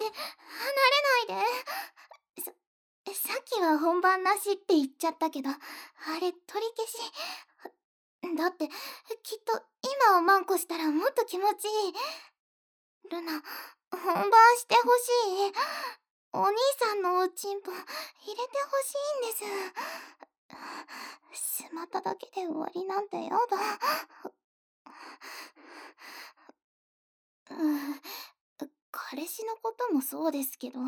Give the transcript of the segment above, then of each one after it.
離れないで。さっきは本番なしって言っちゃったけど、あれ取り消し。だって、きっと今をマンコしたらもっと気持ちいい。ルナ、本番してほしい。お兄さんのおちんぽ入れてほしいんです。しまっただけで終わりなんてやだ。彼氏のこともそうですけど、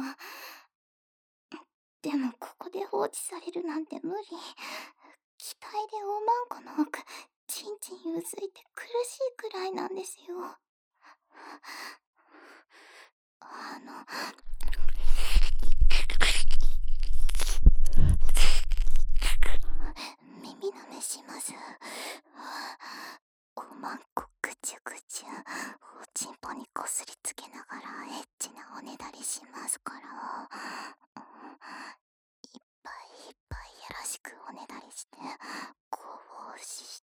でもここで放置されるなんて無理。期待でおまんこの奥、ちんちんうずいて苦しいくらいなんですよ。耳舐めします。おまんこぐちゅぐちゅ、おちんぽにこすりつけながらエッチなおねだりしますから、いっぱいいっぱいやらしくおねだりして、こうして、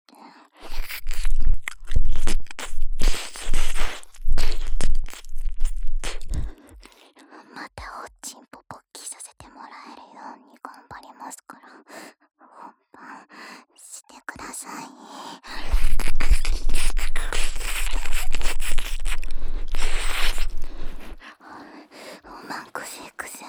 またおちんぽ勃起させてもらえるように頑張りますから、本番してください。おまんこセックス。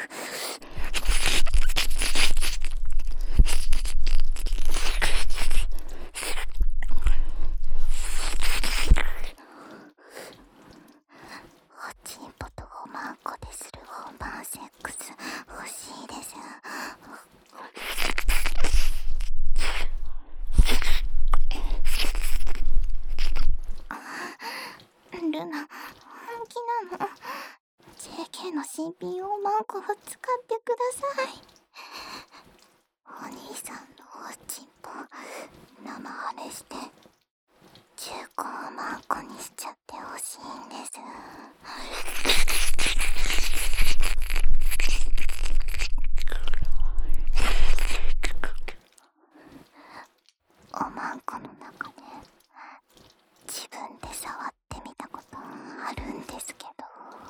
おちんぽとおまんこでする本番セックス欲しいです。ルナ、本気なの？ JK の新品おまんこを使ってください。お兄さんのおちんぽ生ハネして中古おまんこにしちゃってほしいんです。おまんこの中で自分で触ってみたことあるんですけど、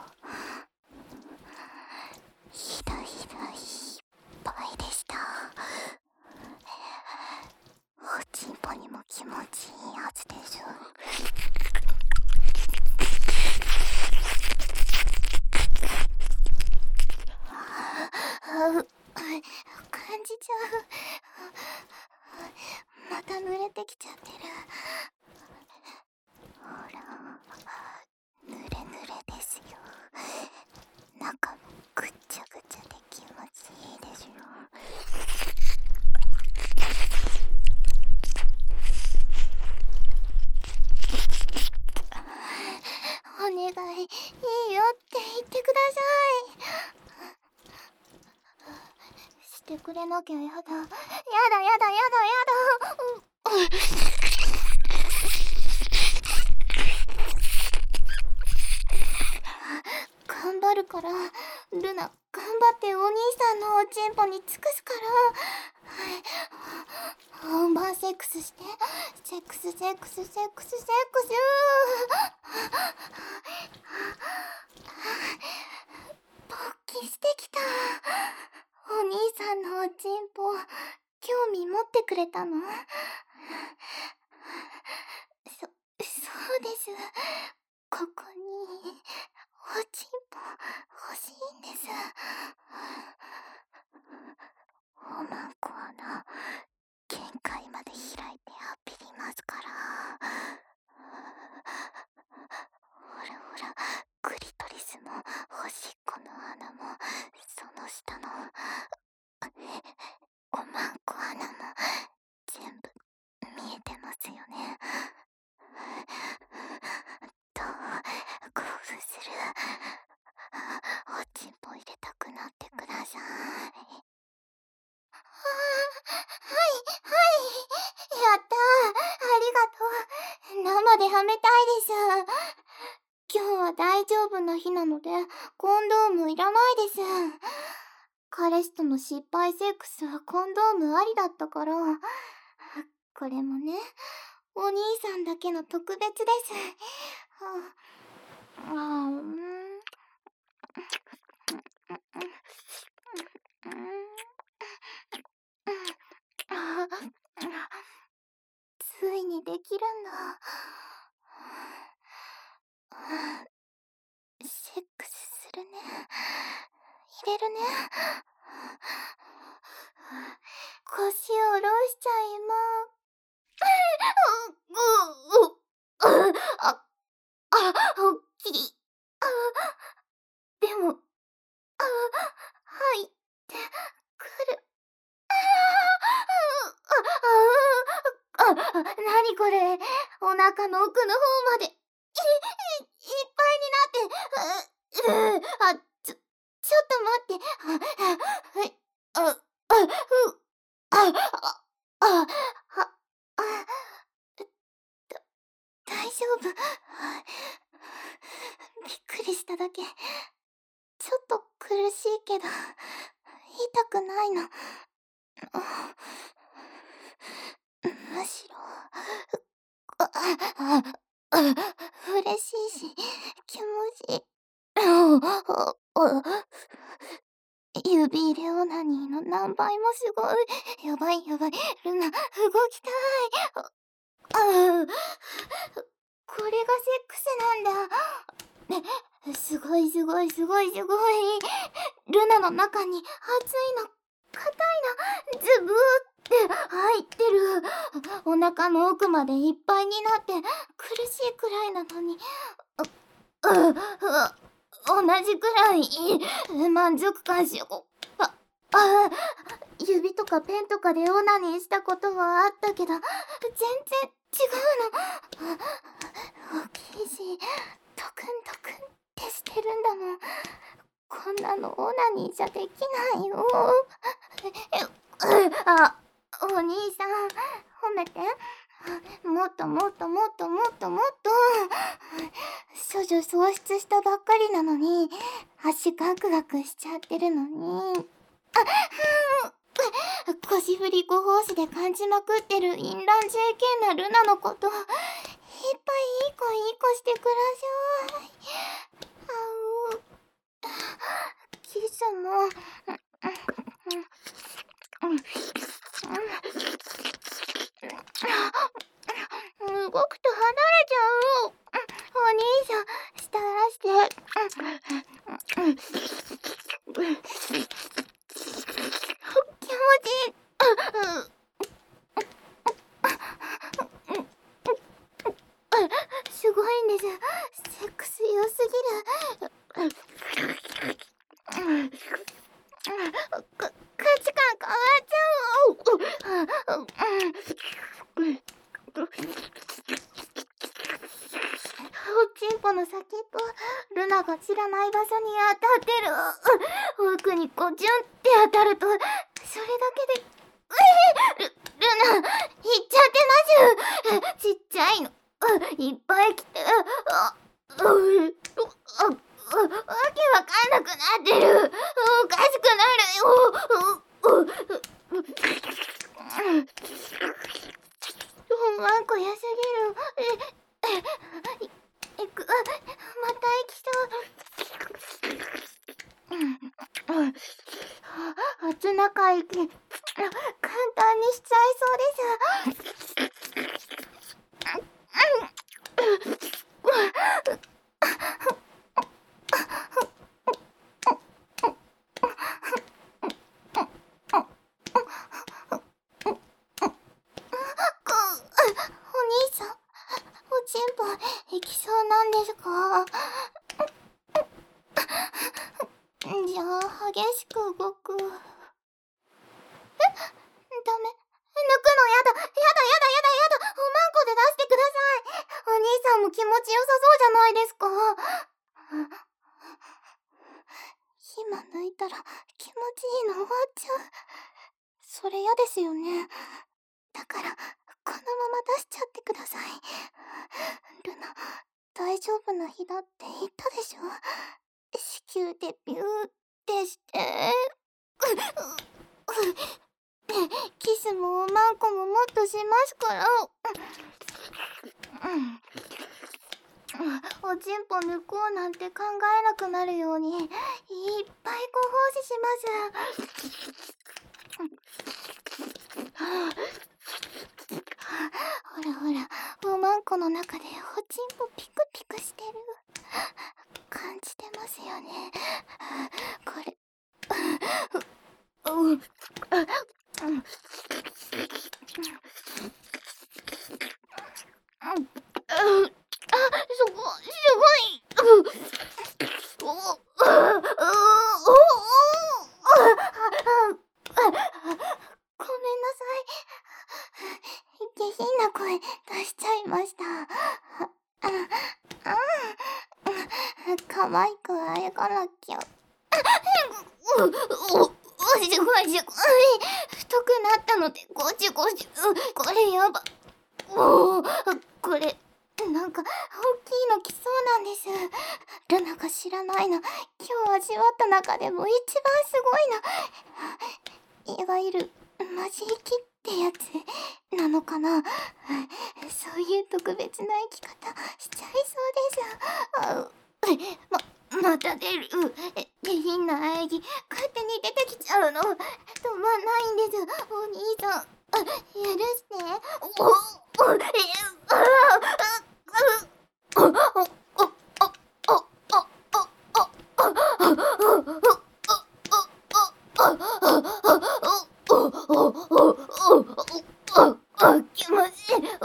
ひどいひどいいっぱいでした。おちんぽにも気持ちいいはずでしょ。感じちゃう。また濡れてきちゃってる。ほら、濡れ濡れですよ。中もぐっちゃぐちゃで気持ちいいでしょ。お願い、いいよって言ってください。してくれなきゃやだ。やだやだやだやだ。頑張るから、ルナ、頑張ってお兄さんのおちんぽに尽くすから。本番セックスして、セックスセックスセックスセックス。勃起してきた。お兄さんのおちんぽ、興味持ってくれたの？そうです。ここにおちんぽ欲しいんです。おまんこ穴限界まで開いてアピりますから。ほらほら、クリトリスもおしっこの穴もその下のおまんこ穴も全部見えてますよね。どう興奮する？おちんぽ入れたくなってください。やったー、ありがとう。生ではめたいです。今日は大丈夫な日なのでコンドームいらないです。彼氏との失敗セックスはコンドームありだったから、これもね、お兄さんだけの特別です。 きるんだ。セックスするね。入れるね。腰を下ろしちゃいまき。でも、入ってくる。なにこれ、お腹の奥の方まで、いっぱいになって、ちょっと待って、大丈夫。びっくりしただけ。ちょっと苦しいけど、痛くないの。むしろ、嬉しいし、気持ちいい。指入れオナニーの何倍もすごい。やばい、ルナ、動きたい。これがセックスなんだ。すごい。ルナの中に熱いの、硬いの、ズブーって入ってる。お腹の奥までいっぱいになって苦しいくらいなのに、同じくらい満足感しよ。指とかペンとかでオナニーしたことはあったけど、全然違うの。大きいし、トクンってしてるんだもん。こんなのオナニーじゃできないよ。お兄さん、褒めて。もっと。処女喪失したばっかりなのに、足ガクガクしちゃってるのに。腰振り5拍子で感じまくってる淫乱 JK なルナのこと、いっぱいいい子してください。キスも、動くと離れちゃう。お兄さん、下らして。気持ちいい。すごいんです。セックス良すぎる。価値観変わっちゃう。おちんぽの先っぽ、ルナが知らない場所に当たってる。奥にこちゅんって当たると、それだけで、ルナ、いっちゃってます。ちっちゃいの。いっぱい来て、わけわかんなくなってる。おかしくなるよ。ワンコ良すぎる。また行きそう。初中行き、簡単にしちゃいそうです。お兄さん、おちんぽ行きそうなんですか？じゃあ激しく動く。ダメ。抜くのやだ。おまんこで出してください。お兄さんも気持ちよさそうじゃないですか。今抜いたら気持ちいいの終わっちゃう。それ嫌ですよね。だからこのまま出しちゃってください。ルナ、大丈夫な日だって言ったでしょ。子宮でビューってして、キスもおまんこももっとしますから。おちんぽ抜こうなんて考えなくなるようにいっぱいご奉仕します。 ほらほら、おまんこの中でおちんぽピクピクしてる。感じてますよね。これ、うん、すごい、お、ごめんなさい。下品な声出しちゃいました。可愛くあやがなきゃ。すごい。太くなったのでゴシゴシ。これやば。これなんか大きいの来そうなんです。ルナが知らないの、今日味わった中でも一番すごいの。いわゆるマジ生きってやつなのかな。そういう特別な生き方しちゃいそうです。また出る。下品な喘ぎ勝手に出てきちゃうの。止まんないんです、お兄さん。許して。気持ちいい。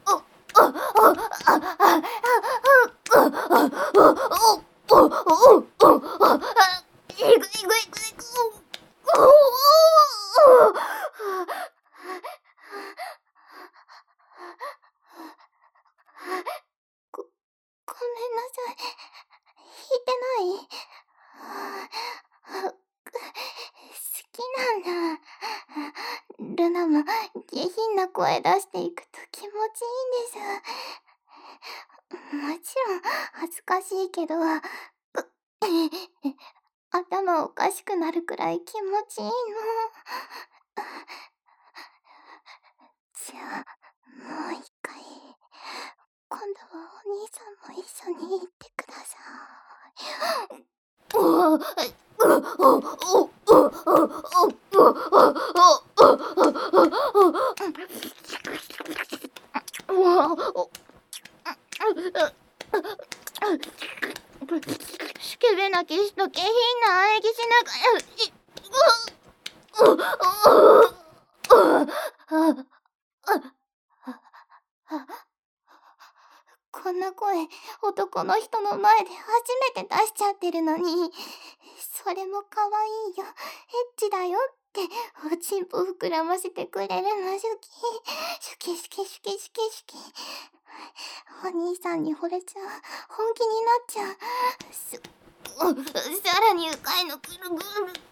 ご、ごめんなさい。弾いてない？好きなんだ。ルナも下品な声出していくと気持ちいいんです。もちろん恥ずかしいけど、頭おかしくなるくらい気持ちいいの。じゃあ、もう一回。今度はお兄さんも一緒に行ってください。スケベなキスと下品な喘ぎしながら、こんな声、男の人の前で初めて出しちゃってるのに、それも可愛いよ、エッチだよって、おちんぽ膨らませてくれるの、シュキ。シュキシュキシュキシュキシュキ。お兄さんに惚れちゃう、本気になっちゃう。さらに深いのぐるぐる。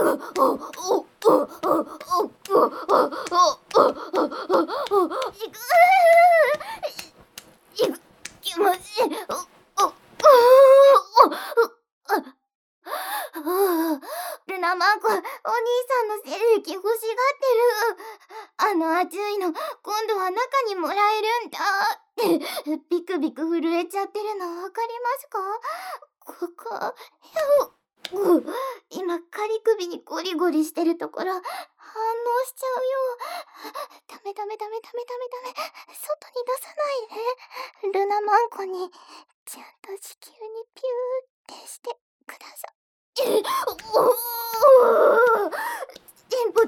気持ちいい。ルナマンコ、お兄さんの精液欲しがってる。あの熱いの、今度は中にもらえるんだって、ビクビク震えちゃってるのわかりますか？ここ、今、仮首にゴリゴリしてるところ、反応しちゃうよ。ダメ。外に出さないで。ルナマンコに、ちゃんと子宮にピューってしてください。チンポ。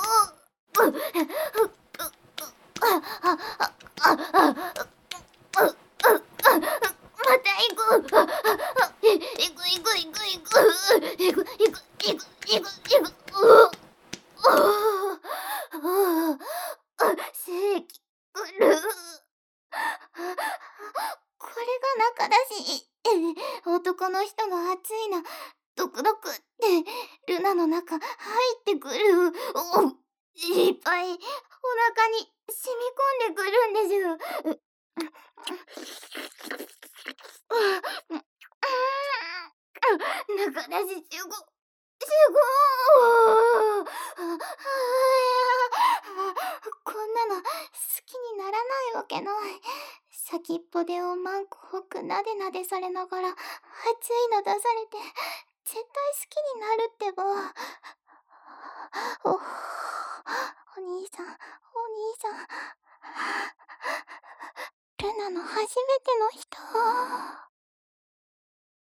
また行く。行く。正規くる。これが中だし、男の人の熱いの、ドクドクってルナの中入ってくる。いっぱいお腹に染み込んでくるんです。中出しすごこんなの好きにならないわけない。先っぽでおまんこをくなでなでされながら熱いの出されて絶対好きになるってば。お兄さんからの初めての人。